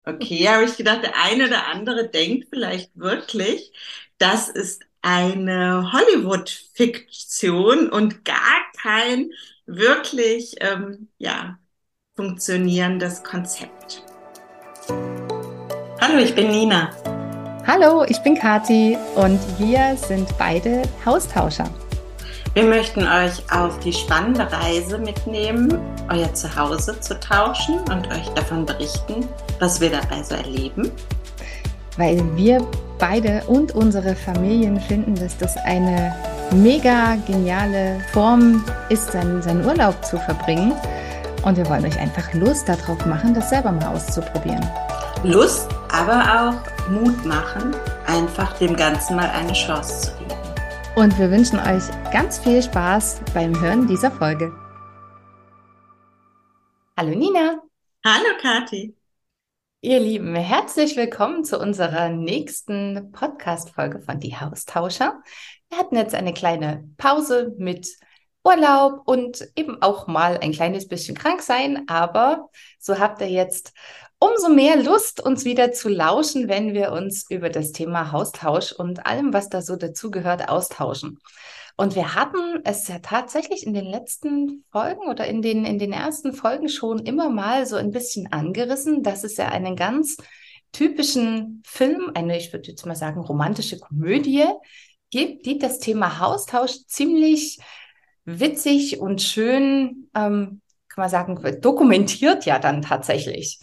Okay, habe ich gedacht, der eine oder andere denkt vielleicht wirklich, das ist eine Hollywood-Fiktion und gar kein wirklich, funktionierendes Konzept. Hallo, ich bin Nina. Hallo, ich bin Kathi und wir sind beide Haustauscher. Wir möchten euch auf die spannende Reise mitnehmen, euer Zuhause zu tauschen und euch davon berichten, was wir dabei so erleben. Weil wir beide und unsere Familien finden, dass das eine mega geniale Form ist, seinen Urlaub zu verbringen. Und wir wollen euch einfach Lust darauf machen, das selber mal auszuprobieren. Lust, aber auch Mut machen, einfach dem Ganzen mal eine Chance zu geben. Und wir wünschen euch ganz viel Spaß beim Hören dieser Folge. Hallo Nina. Hallo Kathi. Ihr Lieben, herzlich willkommen zu unserer nächsten Podcast-Folge von Die Haustauscher. Wir hatten jetzt eine kleine Pause mit Urlaub und eben auch mal ein kleines bisschen krank sein, aber so habt ihr jetzt umso mehr Lust, uns wieder zu lauschen, wenn wir uns über das Thema Haustausch und allem, was da so dazugehört, austauschen. Und wir hatten es ja tatsächlich in den letzten Folgen oder in den ersten Folgen schon immer mal so ein bisschen angerissen, dass es ja einen ganz typischen Film, eine, ich würde jetzt mal sagen, romantische Komödie gibt, die das Thema Haustausch ziemlich witzig und schön, kann man sagen, dokumentiert ja dann tatsächlich.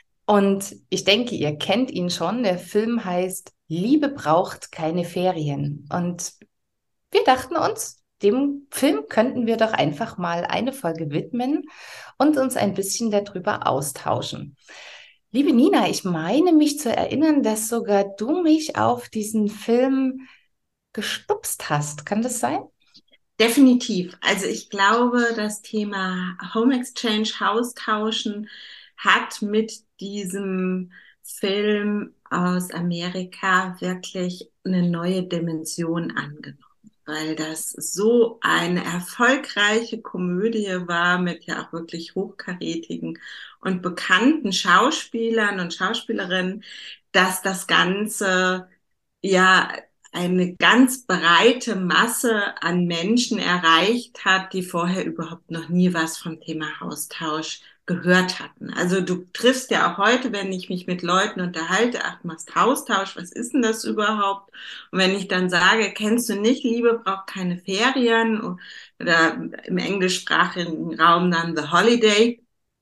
Und ich denke, ihr kennt ihn schon. Der Film heißt Liebe braucht keine Ferien. Und wir dachten uns, dem Film könnten wir doch einfach mal eine Folge widmen und uns ein bisschen darüber austauschen. Liebe Nina, ich meine mich zu erinnern, dass sogar du mich auf diesen Film gestupst hast. Kann das sein? Definitiv. Also ich glaube, das Thema Home Exchange, Haustauschen hat mit diesem Film aus Amerika wirklich eine neue Dimension angenommen, weil das so eine erfolgreiche Komödie war mit ja auch wirklich hochkarätigen und bekannten Schauspielern und Schauspielerinnen, dass das Ganze ja eine ganz breite Masse an Menschen erreicht hat, die vorher überhaupt noch nie was vom Thema Austausch gehört hatten. Also du triffst ja auch heute, wenn ich mich mit Leuten unterhalte, ach, du machst Austausch, was ist denn das überhaupt? Und wenn ich dann sage, kennst du nicht, Liebe braucht keine Ferien oder im englischsprachigen Raum dann The Holiday,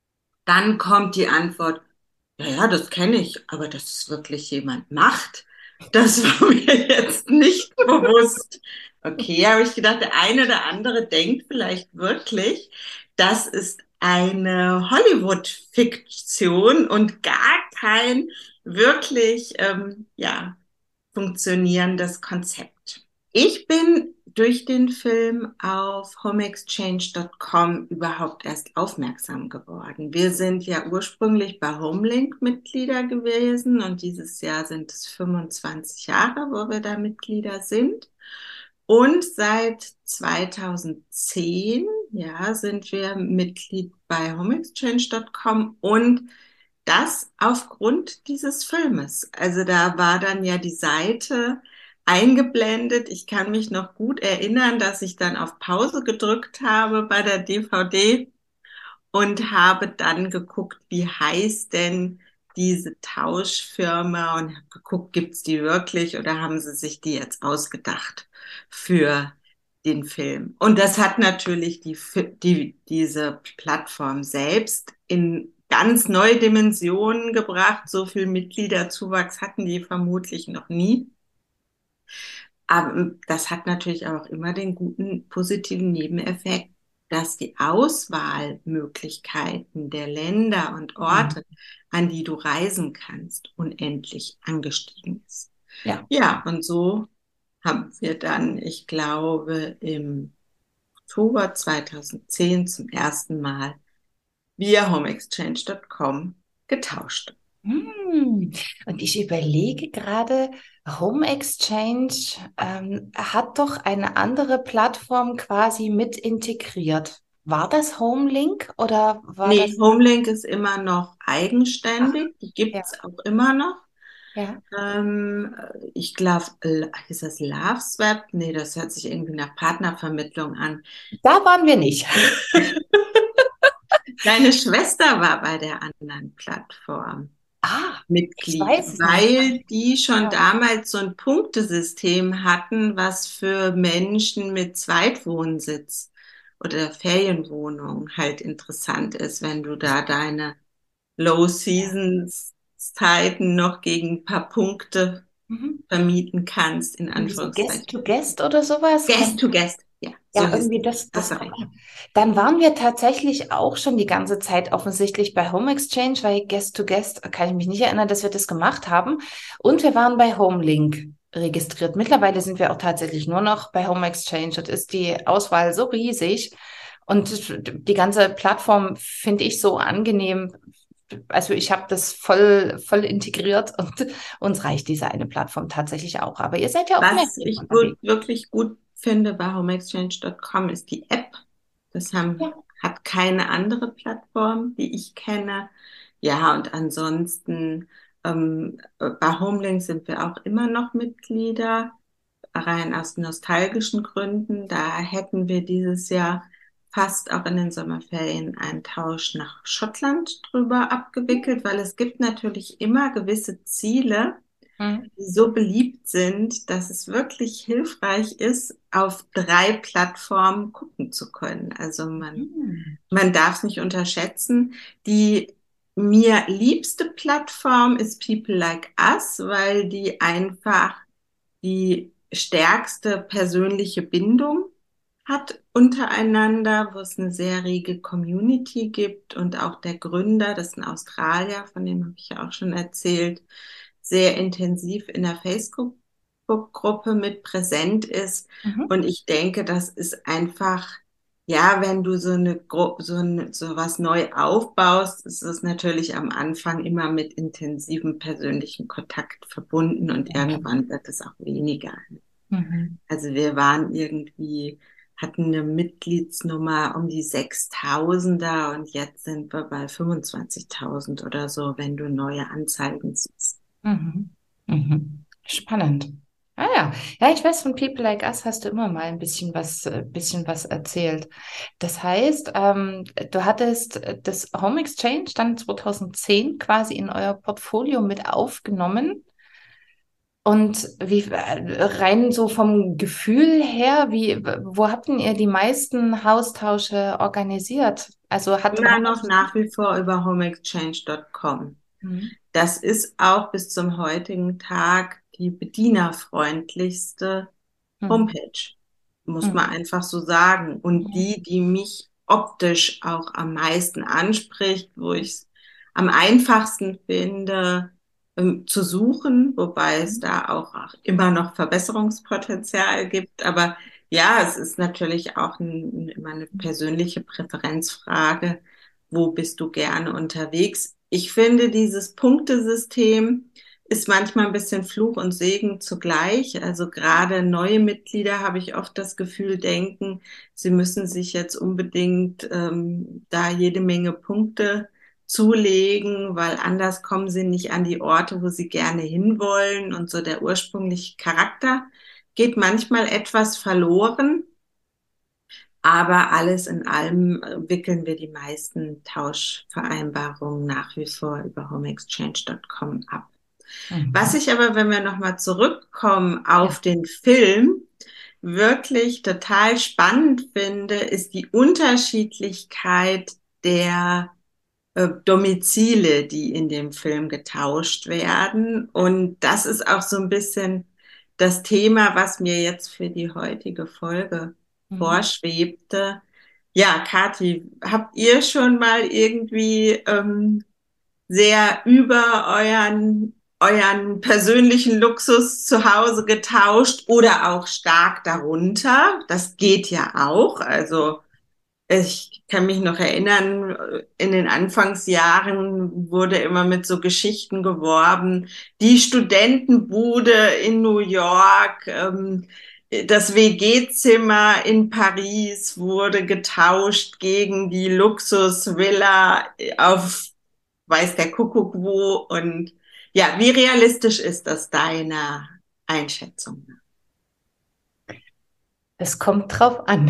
dann kommt die Antwort, ja, ja, das kenne ich, aber dass es wirklich jemand macht, das war mir jetzt nicht bewusst. Okay, habe ich gedacht, der eine oder andere denkt vielleicht wirklich, das ist eine Hollywood-Fiktion und gar kein wirklich, funktionierendes Konzept. Ich bin durch den Film auf homeexchange.com überhaupt erst aufmerksam geworden. Wir sind ja ursprünglich bei Homelink Mitglieder gewesen und dieses Jahr sind es 25 Jahre, wo wir da Mitglieder sind. Und seit 2010, ja, sind wir Mitglied bei homeexchange.com und das aufgrund dieses Filmes. Also da war dann ja die Seite eingeblendet. Ich kann mich noch gut erinnern, dass ich dann auf Pause gedrückt habe bei der DVD und habe dann geguckt, wie heißt denn diese Tauschfirma und habe geguckt, gibt's die wirklich oder haben sie sich die jetzt ausgedacht für den Film? Und das hat natürlich diese Plattform selbst in ganz neue Dimensionen gebracht. So viel Mitgliederzuwachs hatten die vermutlich noch nie. Aber das hat natürlich auch immer den guten positiven Nebeneffekt, dass die Auswahlmöglichkeiten der Länder und Mhm. Orte, an die du reisen kannst, unendlich angestiegen ist. Ja. Ja, und so haben wir dann, ich glaube, im Oktober 2010 zum ersten Mal via homeexchange.com getauscht. Hm. Und ich überlege gerade, Home Exchange hat doch eine andere Plattform quasi mit integriert. war das Homelink oder war Nee, das? Homelink ist immer noch Ach, eigenständig. Die ja, gibt's auch immer noch. ja. Ähm, ich glaube, ist das LoveSwap? Nee, das hört sich irgendwie nach Partnervermittlung an. Da waren wir nicht. Deine Schwester war bei der anderen Plattform Ah, ich Mitglied, weiß es nämlich gar weil nicht. die schon Ja. damals so ein Punktesystem hatten, was für Menschen mit Zweitwohnsitz oder Ferienwohnung halt interessant ist, wenn du da deine Low Ja. Seasons Zeiten noch gegen ein paar Punkte Mhm. vermieten kannst, in Irgendwie so Guest Anführungszeichen. to Guest oder sowas. Guest to Guest, ja, so Ja, hieß irgendwie es. das, Hast du ah, recht. dann waren wir tatsächlich auch schon die ganze Zeit offensichtlich bei Home Exchange, weil Guest to Guest kann ich mich nicht erinnern, dass wir das gemacht haben. Und wir waren bei Homelink registriert. Mittlerweile sind wir auch tatsächlich nur noch bei Home Exchange. Dort ist die Auswahl so riesig und die ganze Plattform finde ich so angenehm. Also ich habe das voll integriert und uns reicht diese eine Plattform tatsächlich auch. Aber ihr seid ja auch Was mehrheitlich ich unterwegs. wirklich gut finde bei homeexchange.com ist die App. Das Ja. hat keine andere Plattform, die ich kenne. Ja, und ansonsten bei Homelink sind wir auch immer noch Mitglieder, rein aus nostalgischen Gründen. Da hätten wir dieses Jahr fast auch in den Sommerferien einen Tausch nach Schottland drüber abgewickelt, weil es gibt natürlich immer gewisse Ziele, Mhm. die so beliebt sind, dass es wirklich hilfreich ist, auf 3 Plattformen gucken zu können. Also Mhm. man darf es nicht unterschätzen. Die mir liebste Plattform ist People Like Us, weil die einfach die stärkste persönliche Bindung hat untereinander, wo es eine sehr rege Community gibt und auch der Gründer, das ist ein Australier, von dem habe ich ja auch schon erzählt, sehr intensiv in der Facebook-Gruppe mit präsent ist. Mhm. Und ich denke, das ist einfach, ja, wenn du so eine Gruppe, so was neu aufbaust, ist es natürlich am Anfang immer mit intensivem persönlichen Kontakt verbunden und Ja, klar. irgendwann wird es auch weniger. Mhm. Also wir waren irgendwie, hatten eine Mitgliedsnummer um die 6.000er und jetzt sind wir bei 25.000 oder so, wenn du neue Anzeigen siehst. Mhm. Mhm. Spannend. Ah ja. Ja, ich weiß, von People Like Us hast du immer mal bisschen was erzählt. Das heißt, du hattest das Home Exchange dann 2010 quasi in euer Portfolio mit aufgenommen. Und wie rein so vom Gefühl her, wo habt denn ihr die meisten Haustausche organisiert? Also hat Immer Home noch Exchange. nach wie vor über homeexchange.com. Mhm. Das ist auch bis zum heutigen Tag die bedienerfreundlichste Mhm. Homepage, muss man Mhm. einfach so sagen. Und Mhm. die mich optisch auch am meisten anspricht, wo ich es am einfachsten finde, zu suchen, wobei es da auch immer noch Verbesserungspotenzial gibt. Aber ja, es ist natürlich auch immer eine persönliche Präferenzfrage. Wo bist du gerne unterwegs? Ich finde, dieses Punktesystem ist manchmal ein bisschen Fluch und Segen zugleich. Also gerade neue Mitglieder habe ich oft das Gefühl, denken, sie müssen sich jetzt unbedingt da jede Menge Punkte zulegen, weil anders kommen sie nicht an die Orte, wo sie gerne hinwollen. Und so der ursprüngliche Charakter geht manchmal etwas verloren. Aber alles in allem wickeln wir die meisten Tauschvereinbarungen nach wie vor über homeexchange.com ab. Was Mhm. ich aber, wenn wir nochmal zurückkommen Ja. auf den Film, wirklich total spannend finde, ist die Unterschiedlichkeit der Domizile, die in dem Film getauscht werden. Und das ist auch so ein bisschen das Thema, was mir jetzt für die heutige Folge Mhm. vorschwebte. Ja, Kathi, habt ihr schon mal irgendwie sehr über euren persönlichen Luxus zu Hause getauscht oder auch stark darunter? Das geht ja auch. Also ich kann mich noch erinnern, in den Anfangsjahren wurde immer mit so Geschichten geworben. Die Studentenbude in New York, das WG-Zimmer in Paris wurde getauscht gegen die Luxusvilla auf weiß der Kuckuck wo. Und ja, wie realistisch ist das deiner Einschätzung? Es kommt drauf an.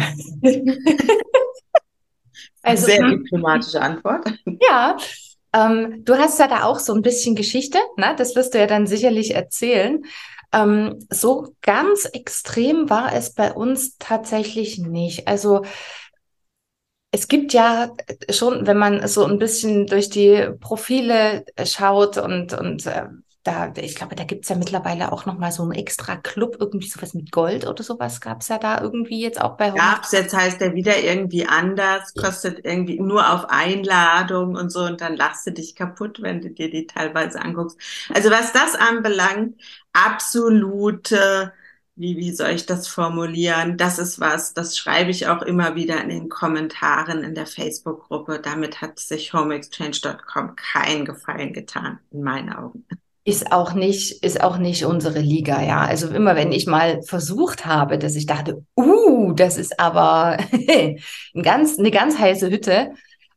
Also, Sehr diplomatische Antwort. ja, du hast ja da auch so ein bisschen Geschichte, ne? Das wirst du ja dann sicherlich erzählen. So ganz extrem war es bei uns tatsächlich nicht. Also es gibt ja schon, wenn man so ein bisschen durch die Profile schaut und da, ich glaube, da gibt es ja mittlerweile auch noch mal so einen extra Club, irgendwie sowas mit Gold oder sowas gab es ja da irgendwie jetzt auch bei Home. Gab's jetzt, heißt der wieder irgendwie anders, kostet irgendwie nur auf Einladung und so und dann lachst du dich kaputt, wenn du dir die teilweise anguckst. Also was das anbelangt, absolute, wie soll ich das formulieren? Das ist was, das schreibe ich auch immer wieder in den Kommentaren in der Facebook-Gruppe. Damit hat sich homeexchange.com keinen Gefallen getan, in meinen Augen. Ist auch nicht unsere Liga, ja. Also immer wenn ich mal versucht habe, dass ich dachte, das ist aber eine ganz heiße Hütte,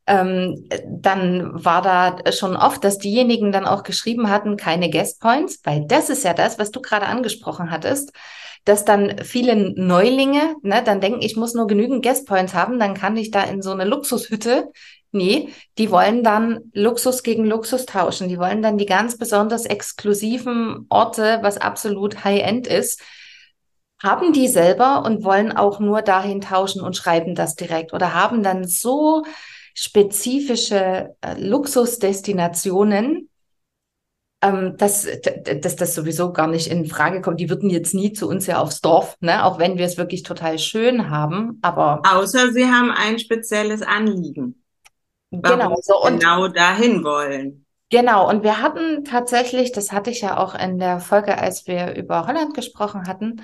dann war da schon oft, dass diejenigen dann auch geschrieben hatten, keine Guest Points, weil das ist ja das, was du gerade angesprochen hattest, dass dann viele Neulinge, ne, dann denken, ich muss nur genügend Guest Points haben, dann kann ich da in so eine Luxushütte. Nee, die wollen dann Luxus gegen Luxus tauschen. Die wollen dann die ganz besonders exklusiven Orte, was absolut High-End ist, haben die selber und wollen auch nur dahin tauschen und schreiben das direkt oder haben dann so spezifische Luxusdestinationen, dass das sowieso gar nicht in Frage kommt. Die würden jetzt nie zu uns ja aufs Dorf, ne? Auch wenn wir es wirklich total schön haben. Aber Außer sie haben ein spezielles Anliegen, genau, warum sie so und genau dahin wollen. genau, und wir hatten tatsächlich, das hatte ich ja auch in der Folge, als wir über Holland gesprochen hatten,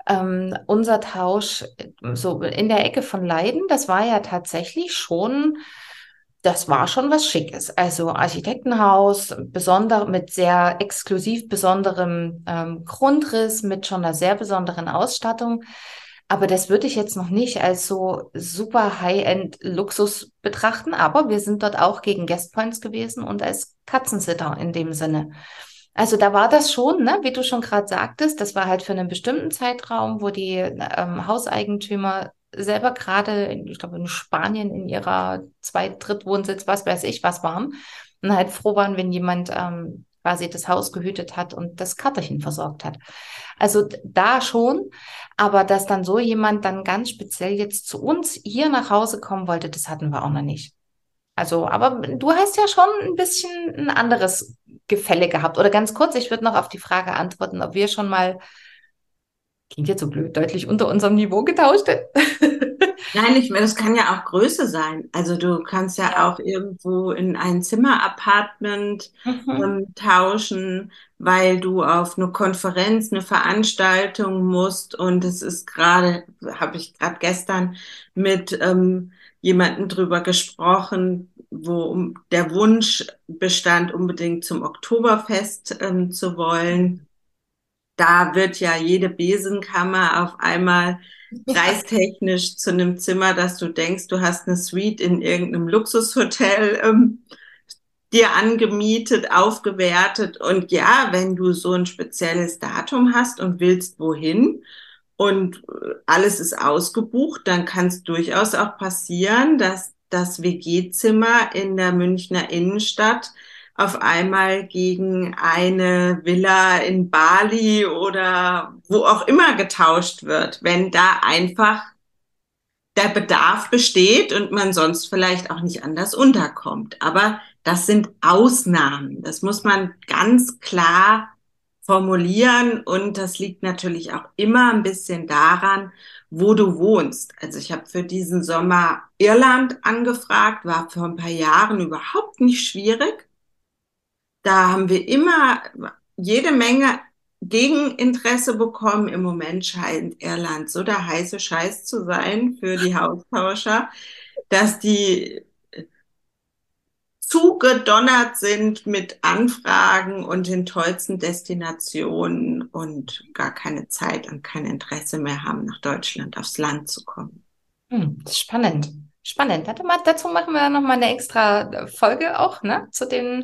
unser Tausch so in der Ecke von Leiden, das war ja tatsächlich schon, das war schon was Schickes. Also Architektenhaus, besonder, mit sehr exklusiv besonderem Grundriss, mit schon einer sehr besonderen Ausstattung. Aber das würde ich jetzt noch nicht als so super High-End-Luxus betrachten. Aber wir sind dort auch gegen Guest Points gewesen und als Katzensitter in dem Sinne. Also da war das schon, ne, wie du schon gerade sagtest, das war halt für einen bestimmten Zeitraum, wo die Hauseigentümer selber gerade, ich glaube in Spanien in ihrer Drittwohnsitz, was weiß ich, was waren und halt froh waren, wenn jemand quasi das Haus gehütet hat und das Katerchen versorgt hat. Also da schon, aber dass dann so jemand dann ganz speziell jetzt zu uns hier nach Hause kommen wollte, das hatten wir auch noch nicht. Also, aber du hast ja schon ein bisschen ein anderes Gefälle gehabt. Oder ganz kurz, ich würde noch auf die Frage antworten, ob wir schon mal, klingt jetzt so blöd, deutlich unter unserem Niveau getauscht hätten. Nein, ich, das kann ja auch Größe sein. Also du kannst ja Ja. auch irgendwo in ein Zimmer-Apartment Mhm. tauschen, weil du auf eine Konferenz, eine Veranstaltung musst. Und es ist gerade, habe ich gerade gestern mit jemandem drüber gesprochen, wo der Wunsch bestand, unbedingt zum Oktoberfest zu wollen. Da wird ja jede Besenkammer auf einmal preistechnisch zu einem Zimmer, dass du denkst, du hast eine Suite in irgendeinem Luxushotel dir angemietet, aufgewertet. Und ja, wenn du so ein spezielles Datum hast und willst wohin und alles ist ausgebucht, dann kann es durchaus auch passieren, dass das WG-Zimmer in der Münchner Innenstadt auf einmal gegen eine Villa in Bali oder wo auch immer getauscht wird, wenn da einfach der Bedarf besteht und man sonst vielleicht auch nicht anders unterkommt. Aber das sind Ausnahmen. Das muss man ganz klar formulieren und das liegt natürlich auch immer ein bisschen daran, wo du wohnst. Also ich habe für diesen Sommer Irland angefragt, war vor ein paar Jahren überhaupt nicht schwierig. Da haben wir immer jede Menge Gegeninteresse bekommen. Im Moment scheint Irland so der heiße Scheiß zu sein für die Haustauscher, dass die zugedonnert sind mit Anfragen und den tollsten Destinationen und gar keine Zeit und kein Interesse mehr haben, nach Deutschland aufs Land zu kommen. Spannend. Spannend. Warte mal, dazu machen wir noch mal eine extra Folge auch, ne, zu den,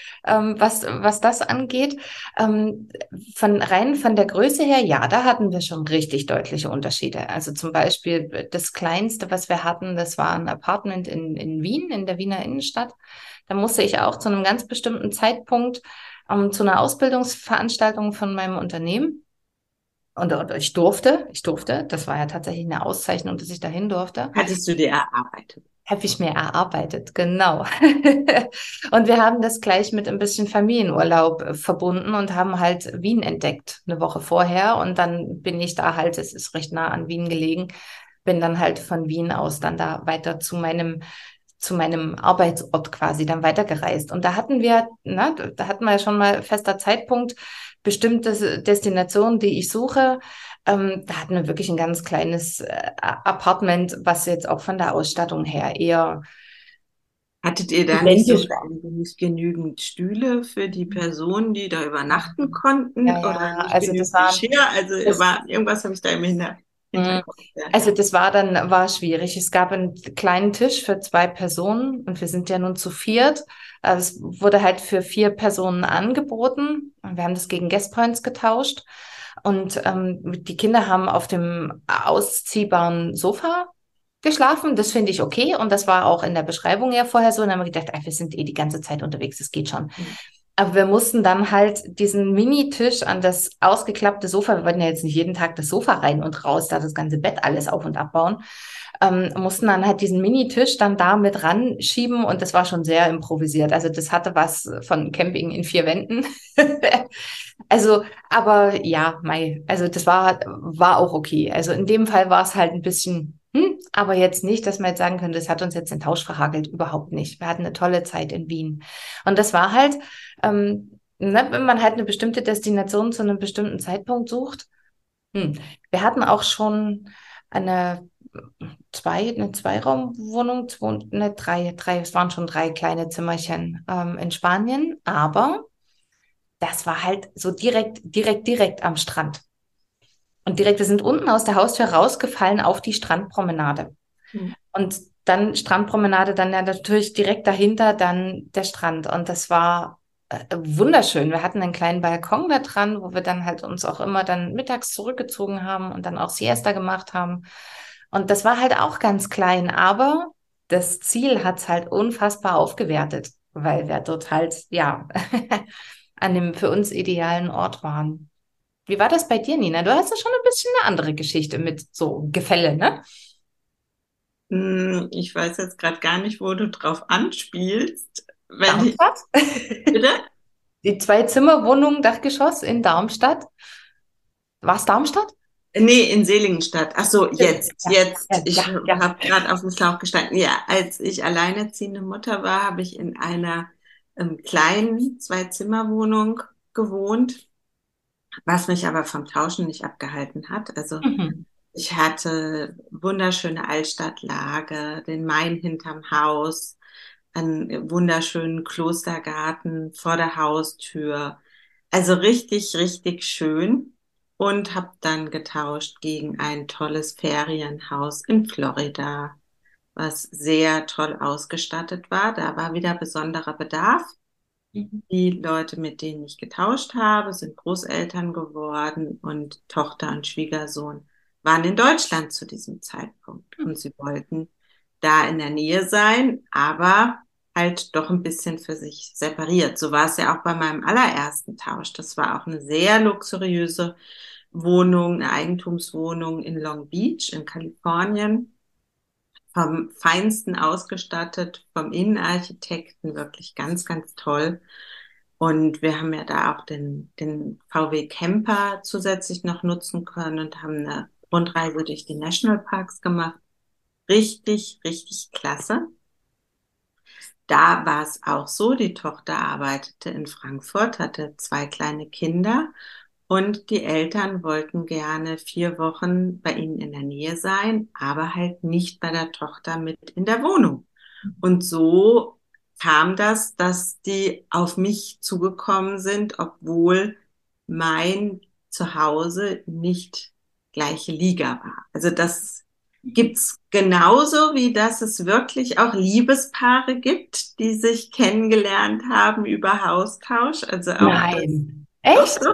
was das angeht. Ähm, von der Größe her, ja, da hatten wir schon richtig deutliche Unterschiede. Also zum Beispiel das Kleinste, was wir hatten, das war ein Apartment in Wien, in der Wiener Innenstadt. Da musste ich auch zu einem ganz bestimmten Zeitpunkt zu einer Ausbildungsveranstaltung von meinem Unternehmen. Und ich durfte, das war ja tatsächlich eine Auszeichnung, dass ich dahin durfte. Hattest du dir erarbeitet? Habe ich mir erarbeitet, genau. Und wir haben das gleich mit ein bisschen Familienurlaub verbunden und haben halt Wien entdeckt, eine Woche vorher. Und dann bin ich da halt, es ist recht nah an Wien gelegen, bin dann halt von Wien aus dann da weiter zu meinem Arbeitsort quasi dann weitergereist. Und da hatten wir, ne, da hatten wir ja schon mal fester Zeitpunkt, bestimmte Destinationen, die ich suche. Da hatten wir wirklich ein ganz kleines Apartment, was jetzt auch von der Ausstattung her eher Hattet ihr da nicht studentisch so war. nicht genügend Stühle für die Personen, die da übernachten konnten Ja, oder ja, nicht also das genügend war, Geschirr? Also das, irgendwas habe ich da im mh, Hinterkopf. Ja. also das war schwierig. Es gab einen kleinen Tisch für zwei Personen und wir sind ja nun zu viert. Es wurde halt für vier Personen angeboten. Wir haben das gegen Guest Points getauscht und die Kinder haben auf dem ausziehbaren Sofa geschlafen. Das finde ich okay und das war auch in der Beschreibung ja vorher so. Und dann haben wir gedacht, wir sind eh die ganze Zeit unterwegs, das geht schon. Aber wir mussten dann halt diesen Mini-Tisch an das ausgeklappte Sofa, wir wollten ja jetzt nicht jeden Tag das Sofa rein und raus, da das ganze Bett alles auf und abbauen, mussten dann halt diesen Mini-Tisch dann da mit ranschieben und das war schon sehr improvisiert. Also das hatte was von Camping in vier Wänden. Also, aber ja, also das war auch okay. Also in dem Fall war es halt ein bisschen, aber jetzt nicht, dass man jetzt sagen könnte, das hat uns jetzt den Tausch verhagelt. Überhaupt nicht. Wir hatten eine tolle Zeit in Wien. Und das war halt, ne, wenn man halt eine bestimmte Destination zu einem bestimmten Zeitpunkt sucht. Wir hatten auch schon eine eine Zweiraumwohnung, es waren schon drei kleine Zimmerchen in Spanien, aber das war halt so direkt am Strand. Und wir sind unten aus der Haustür rausgefallen auf die Strandpromenade. Mhm. Und dann Strandpromenade, dann ja natürlich direkt dahinter dann der Strand. Und das war wunderschön. Wir hatten einen kleinen Balkon da dran, wo wir dann halt uns auch immer dann mittags zurückgezogen haben und dann auch Siesta gemacht haben. Und das war halt auch ganz klein, aber das Ziel hat es halt unfassbar aufgewertet, weil wir dort halt, ja, an dem für uns idealen Ort waren. Wie war das bei dir, Nina? Du hast ja schon ein bisschen eine andere Geschichte mit so Gefälle, ne? Ich weiß jetzt gerade gar nicht, wo du drauf anspielst. Wenn ich, Darmstadt? bitte? Die Zwei-Zimmer-Wohnung, Dachgeschoss in Darmstadt. War es Darmstadt? Nee, in Seligenstadt. Ach so, Ja, jetzt. ja, Ich ja, ja. habe gerade auf dem Schlauch gestanden. Ja, als ich alleinerziehende Mutter war, habe ich in einer kleinen Zwei-Zimmer-Wohnung gewohnt, was mich aber vom Tauschen nicht abgehalten hat. Also Mhm. ich hatte wunderschöne Altstadtlage, den Main hinterm Haus, einen wunderschönen Klostergarten vor der Haustür. Also richtig, richtig schön. Und habe dann getauscht gegen ein tolles Ferienhaus in Florida, was sehr toll ausgestattet war. Da war wieder besonderer Bedarf. Mhm. Die Leute, mit denen ich getauscht habe, sind Großeltern geworden und Tochter und Schwiegersohn waren in Deutschland zu diesem Zeitpunkt. Und sie wollten da in der Nähe sein, aber halt doch ein bisschen für sich separiert. So war es ja auch bei meinem allerersten Tausch. Das war auch eine sehr luxuriöse Wohnung, eine Eigentumswohnung in Long Beach in Kalifornien, vom Feinsten ausgestattet, vom Innenarchitekten, wirklich ganz, ganz toll. Und wir haben ja da auch den VW Camper zusätzlich noch nutzen können und haben eine Rundreise durch die Nationalparks gemacht. Richtig, richtig klasse. Da war es auch so, die Tochter arbeitete in Frankfurt, hatte zwei kleine Kinder und die Eltern wollten gerne 4 Wochen bei ihnen in der Nähe sein, aber halt nicht bei der Tochter mit in der Wohnung. Und so kam das, dass die auf mich zugekommen sind, obwohl mein zu Hause nicht gleiche Liga war. Also das gibt's genauso, wie dass es wirklich auch Liebespaare gibt, die sich kennengelernt haben über Haustausch. Also auch das, Nein. doch, Echt? doch.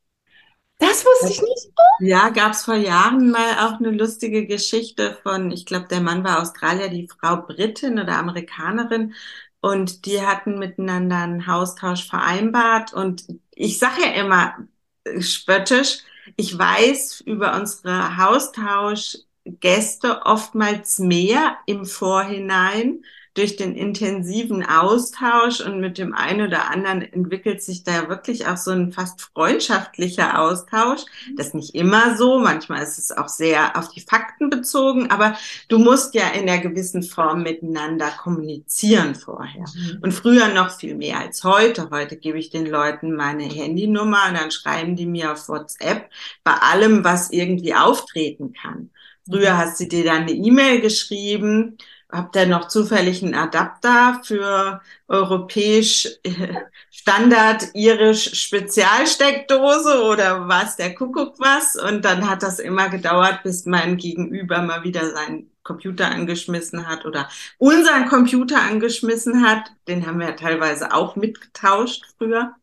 Das wusste ich nicht. Ja, gab's vor Jahren mal auch eine lustige Geschichte von, ich glaube, der Mann war Australier, die Frau Britin oder Amerikanerin, und die hatten miteinander einen Haustausch vereinbart. Und ich sage ja immer spöttisch, ich weiß über unsere Haustauschgäste oftmals mehr im Vorhinein durch den intensiven Austausch, und mit dem einen oder anderen entwickelt sich da wirklich auch so ein fast freundschaftlicher Austausch. Das ist nicht immer so, manchmal ist es auch sehr auf die Fakten bezogen, aber du musst ja in einer gewissen Form miteinander kommunizieren vorher. Mhm. Und früher noch viel mehr als heute. Heute gebe ich den Leuten meine Handynummer und dann schreiben die mir auf WhatsApp bei allem, was irgendwie auftreten kann. Mhm. Früher hast du dir dann eine E-Mail geschrieben, habt ihr noch zufällig einen Adapter für europäisch Standard irisch Spezialsteckdose oder was der Kuckuck was, und dann hat das immer gedauert, bis mein Gegenüber mal wieder seinen Computer angeschmissen hat oder unseren Computer angeschmissen hat. Den haben wir ja teilweise auch mitgetauscht früher.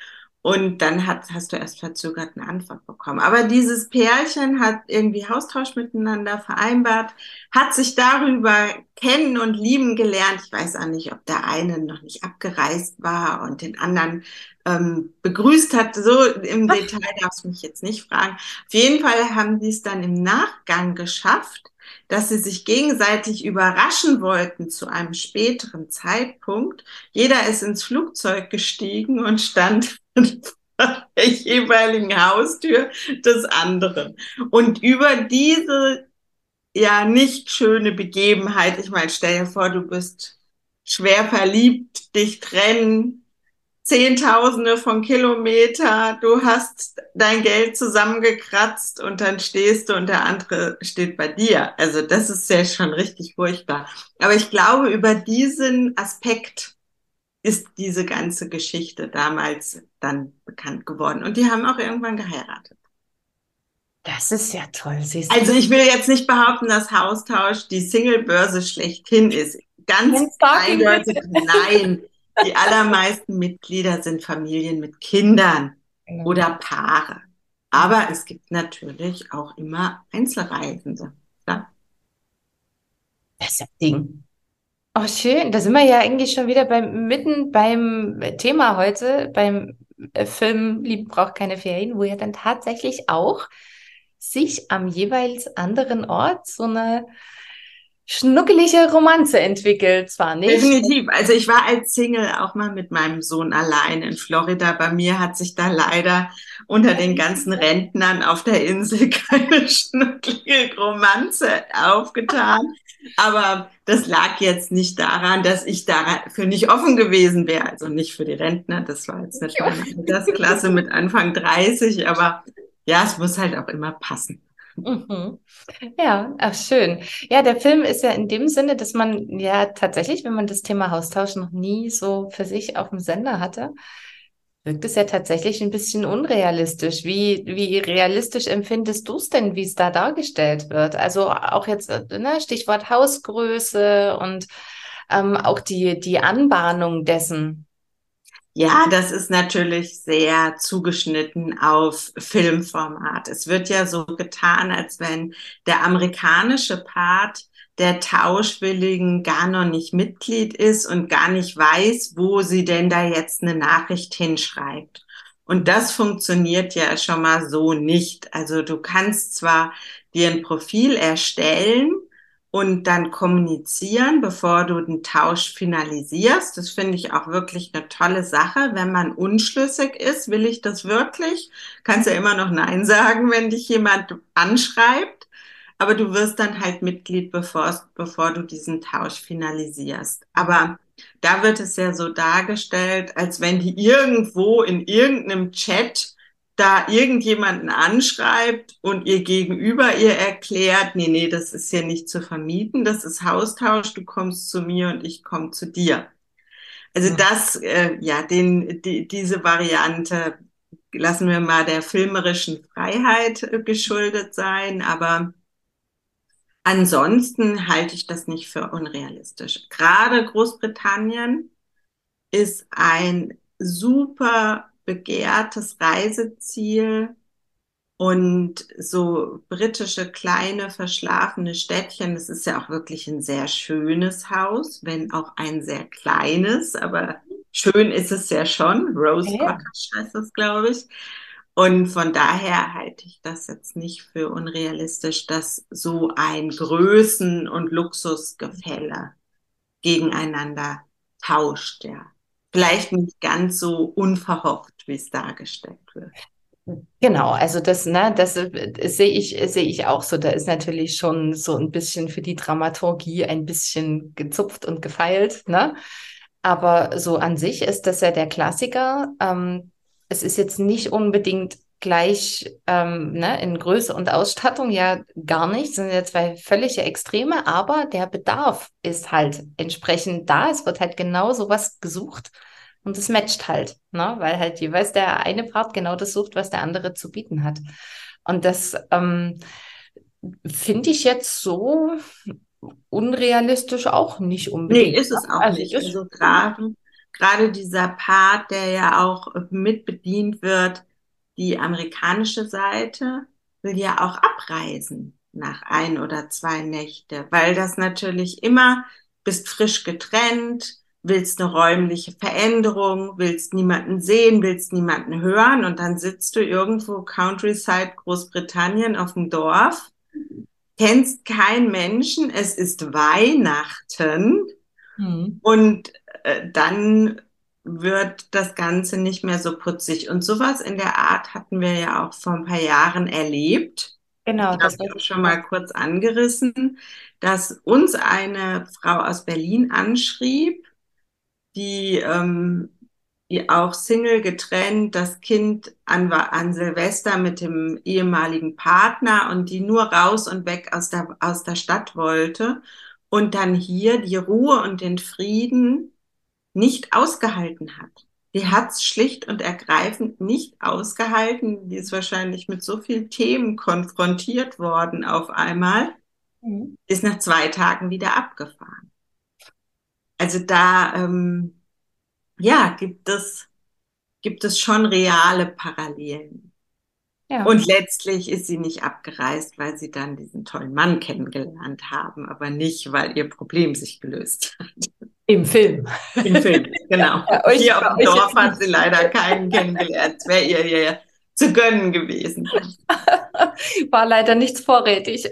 Und dann hast du erst verzögert eine Antwort bekommen. Aber dieses Pärchen hat irgendwie Haustausch miteinander vereinbart, hat sich darüber kennen und lieben gelernt. Ich weiß auch nicht, ob der eine noch nicht abgereist war und den anderen begrüßt hat. So im Detail darfst du mich jetzt nicht fragen. Auf jeden Fall haben die es dann im Nachgang geschafft, dass sie sich gegenseitig überraschen wollten zu einem späteren Zeitpunkt. Jeder ist ins Flugzeug gestiegen und stand vor der jeweiligen Haustür des anderen. Und über diese ja nicht schöne Begebenheit, ich meine, stell dir vor, du bist schwer verliebt, dich trennen, Zehntausende von Kilometer, du hast dein Geld zusammengekratzt und dann stehst du und der andere steht bei dir. Also das ist ja schon richtig furchtbar. Aber ich glaube, über diesen Aspekt ist diese ganze Geschichte damals dann bekannt geworden. Und die haben auch irgendwann geheiratet. Das ist ja toll, siehst du. Also ich will jetzt nicht behaupten, dass Haustausch die Singlebörse schlechthin ist. Kein Ganz Stalking, eindeutig bitte. nein. Die allermeisten Mitglieder sind Familien mit Kindern Genau. oder Paare. Aber es gibt natürlich auch immer Einzelreisende. Ja? Das ist das Ding. Oh, schön. Da sind wir ja eigentlich schon wieder mitten beim Thema heute, beim Film Liebe braucht keine Ferien, wo ja dann tatsächlich auch sich am jeweils anderen Ort so eine schnuckelige Romanze entwickelt. Zwar nicht. Definitiv. Also ich war als Single auch mal mit meinem Sohn allein in Florida. Bei mir hat sich da leider unter den ganzen Rentnern auf der Insel keine schnucklige Romanze aufgetan. Aber das lag jetzt nicht daran, dass ich dafür nicht offen gewesen wäre. Also nicht für die Rentner. Das war jetzt nicht meine Altersklasse mit Anfang 30. Aber ja, es muss halt auch immer passen. Mhm. Ja, ach schön. Ja, der Film ist ja in dem Sinne, dass man ja tatsächlich, wenn man das Thema Haustausch noch nie so für sich auf dem Sender hatte, wirkt es ja tatsächlich ein bisschen unrealistisch. Wie realistisch empfindest du es denn, wie es da dargestellt wird? Also auch jetzt, ne, Stichwort Hausgröße und auch die Anbahnung dessen. Ja, das ist natürlich sehr zugeschnitten auf Filmformat. Es wird ja so getan, als wenn der amerikanische Part der Tauschwilligen gar noch nicht Mitglied ist und gar nicht weiß, wo sie denn da jetzt eine Nachricht hinschreibt. Und das funktioniert ja schon mal so nicht. Also du kannst zwar dir ein Profil erstellen und dann kommunizieren, bevor du den Tausch finalisierst. Das finde ich auch wirklich eine tolle Sache. Wenn man unschlüssig ist, will ich das wirklich? Kannst ja immer noch Nein sagen, wenn dich jemand anschreibt. Aber du wirst dann halt Mitglied, bevor du diesen Tausch finalisierst. Aber da wird es ja so dargestellt, als wenn die irgendwo in irgendeinem Chat da irgendjemanden anschreibt und ihr Gegenüber ihr erklärt, nee, nee, das ist hier nicht zu vermieten, das ist Haustausch, du kommst zu mir und ich komme zu dir. Also Hm. das, ja, diese Variante lassen wir mal der filmerischen Freiheit geschuldet sein, aber ansonsten halte ich das nicht für unrealistisch. Gerade Großbritannien ist ein super begehrtes Reiseziel und so britische kleine verschlafene Städtchen, das ist ja auch wirklich ein sehr schönes Haus, wenn auch ein sehr kleines, aber schön ist es ja schon. Rose Ja. Cottage heißt das, glaube ich. Und von daher halte ich das jetzt nicht für unrealistisch, dass so ein Größen- und Luxusgefälle gegeneinander tauscht, ja. Vielleicht nicht ganz so unverhofft, wie es dargestellt wird. Genau, also das sehe ich auch so. Da ist natürlich schon so ein bisschen für die Dramaturgie ein bisschen gezupft und gefeilt, ne? Aber so an sich ist das ja der Klassiker. Es ist jetzt nicht unbedingt gleich, ne, in Größe und Ausstattung ja gar nicht. Das sind ja zwei völlige Extreme, aber der Bedarf ist halt entsprechend da. Es wird halt genau sowas gesucht. Und es matcht halt, ne? Weil halt jeweils der eine Part genau das sucht, was der andere zu bieten hat. Und das finde ich jetzt so unrealistisch auch nicht Nee, unbedingt. ist Ne? es auch Also nicht. das, Also gerade dieser Part, der ja auch mit bedient wird, die amerikanische Seite will ja auch abreisen nach 1 oder 2 Nächte, weil das natürlich immer, bist frisch getrennt, willst eine räumliche Veränderung, willst niemanden sehen, willst niemanden hören und dann sitzt du irgendwo Countryside Großbritannien auf dem Dorf, kennst keinen Menschen, es ist Weihnachten hm. und dann wird das Ganze nicht mehr so putzig. Und sowas in der Art hatten wir ja auch vor ein paar Jahren erlebt. Ich Genau, glaube, das ich wollte habe ich schon gerade. mal kurz angerissen, dass uns eine Frau aus Berlin anschrieb, die, die auch Single getrennt, das Kind an Silvester mit dem ehemaligen Partner und die nur raus und weg aus der Stadt wollte und dann hier die Ruhe und den Frieden nicht ausgehalten hat. Die hat es schlicht und ergreifend nicht ausgehalten. Die ist wahrscheinlich mit so vielen Themen konfrontiert worden auf einmal, Mhm. ist nach 2 Tagen wieder abgefahren. Also da, ja, gibt es schon reale Parallelen. Ja, Und letztlich ist sie nicht abgereist, weil sie dann diesen tollen Mann kennengelernt haben, aber nicht, weil ihr Problem sich gelöst hat. im Film. Im Film, genau. Hier auf Bei dem euch Dorf jetzt hat nicht. sie leider keinen kennengelernt. Es wäre ihr hier zu gönnen gewesen. War leider nichts vorrätig.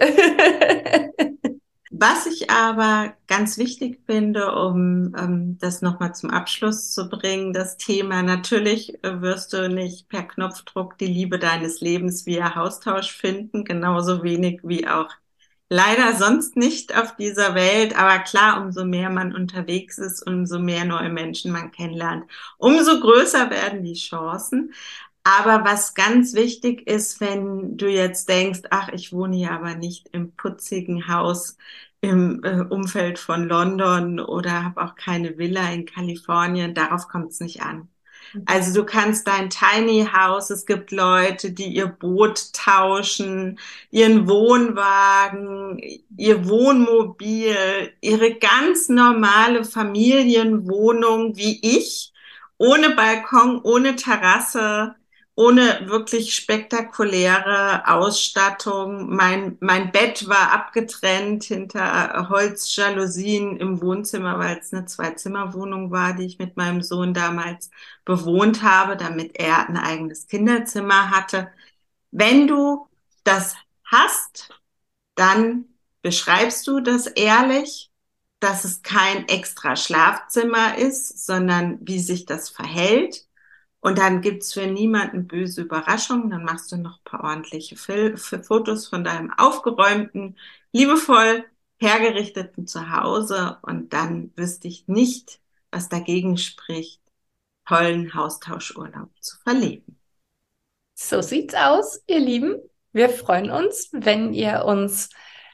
Was ich aber ganz wichtig finde, um das nochmal zum Abschluss zu bringen, das Thema, natürlich wirst du nicht per Knopfdruck die Liebe deines Lebens via Haustausch finden, genauso wenig wie auch leider sonst nicht auf dieser Welt. Aber klar, umso mehr man unterwegs ist, umso mehr neue Menschen man kennenlernt, umso größer werden die Chancen. Aber was ganz wichtig ist, wenn du jetzt denkst, ach, ich wohne hier aber nicht im putzigen Haus im Umfeld von London oder habe auch keine Villa in Kalifornien, darauf kommt es nicht an. Also du kannst dein Tiny House, es gibt Leute, die ihr Boot tauschen, ihren Wohnwagen, ihr Wohnmobil, ihre ganz normale Familienwohnung wie ich, ohne Balkon, ohne Terrasse, ohne wirklich spektakuläre Ausstattung. Mein Bett war abgetrennt hinter Holzjalousien im Wohnzimmer, weil es eine Zwei-Zimmer-Wohnung war, die ich mit meinem Sohn damals bewohnt habe, damit er ein eigenes Kinderzimmer hatte. Wenn du das hast, dann beschreibst du das ehrlich, dass es kein extra Schlafzimmer ist, sondern wie sich das verhält. Und dann gibt's für niemanden böse Überraschungen. Dann machst du noch ein paar ordentliche Fotos von deinem aufgeräumten, liebevoll hergerichteten Zuhause. Und dann wüsste ich nicht, was dagegen spricht, tollen Haustauschurlaub zu verleben. So sieht's aus, ihr Lieben. Wir freuen uns, wenn ihr uns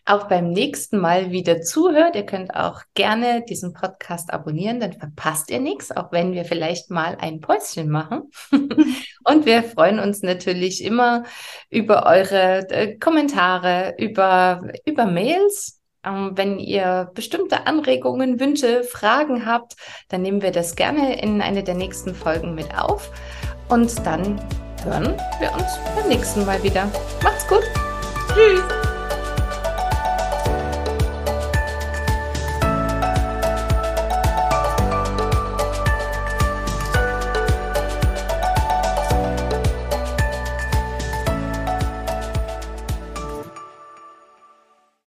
auch beim nächsten Mal wieder zuhört. Ihr könnt auch gerne diesen Podcast abonnieren, dann verpasst ihr nichts, auch wenn wir vielleicht mal ein Päuschen machen. Und wir freuen uns natürlich immer über eure Kommentare, über Mails. Wenn ihr bestimmte Anregungen, Wünsche, Fragen habt, dann nehmen wir das gerne in eine der nächsten Folgen mit auf. Und dann hören wir uns beim nächsten Mal wieder. Macht's gut. Tschüss.